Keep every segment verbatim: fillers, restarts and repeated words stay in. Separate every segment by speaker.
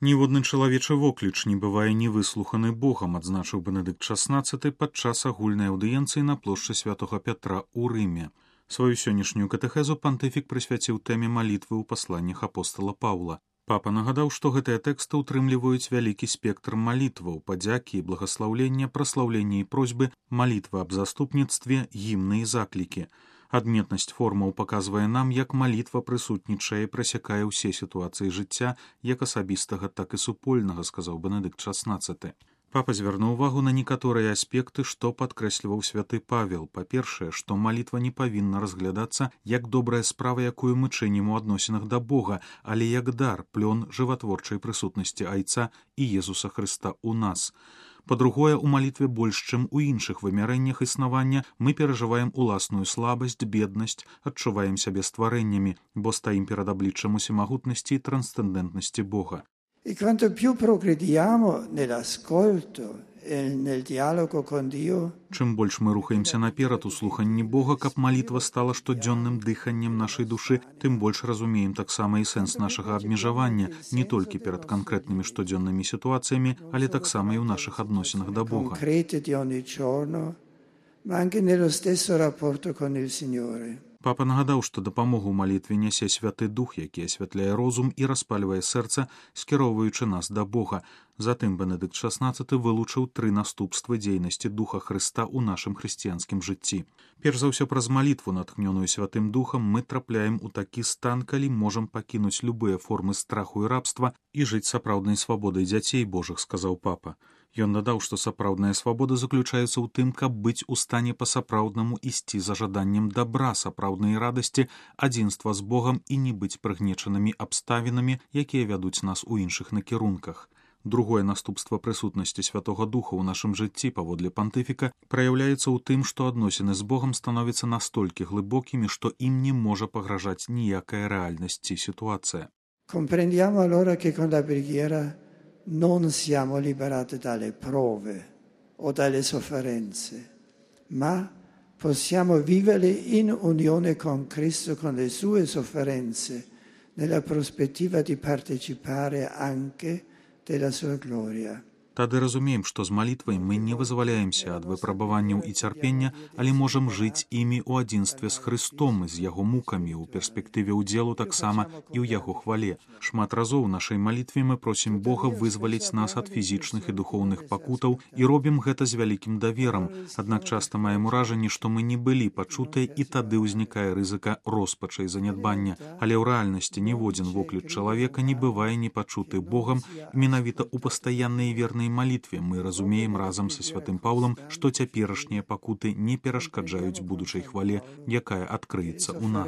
Speaker 1: Ніводны чалавечы вокліч не бывае невыслуханы Богам, адзначыў Бенедыкт шаснаццаты падчас агульнай аўдыенцыі на плошчы святога Пятра ў Рыме. Сваю сённяшнюю катэхезу пантыфік прысвяціў тэме малітвы ў пасланнях апостала Паўла. Папа нагадаў, што гэтыя тэксты ўтрымліваюць вялікі спектр малітваў, падзякі і благаслаўлення, праслаўлення і просьбы, малітвы аб заступніцтве, гімны і заклікі. Адметнасць формаў паказвае нам, як малітва прысутнічае і прасякае ўсе сітуацыі жыцця, як асабістага, так і супольнага, сказаў Бенедыкт шаснаццаты. Папа звярнуў увагу на некаторыя аспекты, што падкрэсліваў святы Павел. Па-першае, што малітва не павінна разглядацца як добрая справа, якую мы чынім у адносінах да Бога, але як дар, плён жыватворчай прысутнасці Айца і Езуса Хрыста ў нас. Па-другое, у малітве больш, чым у іншых вымярэннях існавання, мы перажываем уласную слабасць, беднасць, адчуваем сябе стварэннямі, бо стаім перад абліччам усімагутнасці і трансцэндэнтнасці Бога.
Speaker 2: E quanto più progrediamo nell'ascolto e nel dialogo con Dio,
Speaker 1: чым больш мы рухаемся наперад у слуханні Бога, каб малітва стала штодзённым дыханнем нашай душы, тым больш разумеем таксама і сэнс нашага абмежавання не толькі перад канкрэтнымі штодзённымі сітуацыямі, але таксама і ў нашых адносінах да Бога.
Speaker 2: concrete di ogni giorno, ma anche nello stesso rapporto con il Signore.
Speaker 1: Папа нагадаў, што дапамогу ў малітве нясе святы дух, які асвятляе розум і распальвае сэрца, скіроўваючы нас да Бога. Затым Бенедыкт шаснаццаты вылучыў тры наступствы дзейнасці духа Хрыста ў нашым хрысціянскім жыцці. Перш за ўсё праз малітву, натхнёную святым духам, мы трапляем у такі стан, калі можам пакінуць любыя формы страху і рабства і жыць сапраўднай свабодай дзяцей Божых, сказаў папа. Ён дадаў, што сапраўдная свабода заключаецца ў тым, каб быць у стане па-сапраўднаму ісці за жаданнем дабра, сапраўднай радасці, адзінства з Богам і не быць прыгнечанымі абставінамі, якія вядуць нас у іншых накірунках. Другое наступства прысутнасці Святога Духа ў нашым жыцці, паводле пантыфіка, праяўляецца ў тым, што адносіны з Богам становяцца настолькі глыбокімі, што ім не можа пагражаць ніякая рэальнасць ці сітуацыя.
Speaker 2: Comprendiamo allora che con la preghiera non siamo liberati dalle prove o dalle sofferenze, ma possiamo vivere in unione con Cristo, con le sue sofferenze, nella prospettiva di partecipare anche della sua gloria.
Speaker 1: Тады разумеем, што з малітвай мы не вызваляемся ад выпрабаванняў і цярпення, але можам жыць імі ў адзінстве з Хрыстом і з яго мукамі, у перспектыве ўдзелу таксама і ў яго хвале. Шмат разоў у нашай малітве мы просім Бога вызваліць нас ад фізічных і духоўных пакутаў і робім гэта з вялікім даверам, аднак часта маем уражанне, што мы не былі пачутыя і тады ўзнікае рызыка роспачы і занядбання, але ў рэальнасці ніводзін вокліч чалавека не бывае непачуты Богам, менавіта ў пастаяннай і вернай малітве мы разумеем разам са святым Паўлам, што цяперашнія пакуты не перашкаджаюць будучай хвале, якая адкрыецца ў нас.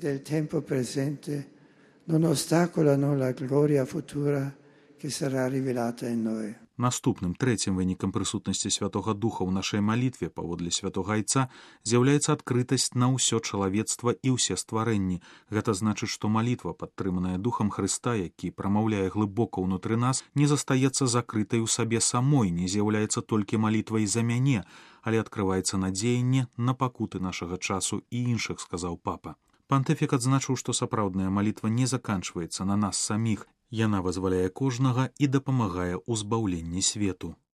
Speaker 1: Наступным, трэцім вынікам прысутнасці Святога Духа ў нашай малітве паводле святога Айца з'яўляецца адкрытасць на ўсё чалавецтва і ўсе стварэнні. Гэта значыць, што малітва, падтрыманая Духам Хрыста, які прамаўляе глыбока ўнутры нас, не застаецца закрытай у сабе самой, не з'яўляецца толькі малітвай за мяне, але адкрываецца на дзеянне, на пакуты нашага часу і іншых, сказаў папа. Пантыфік адзначыў, што сапраўдная малітва не заканчваецца на нас саміх, яна вызваляе кожнага і дапамагае ў збаўленні свету.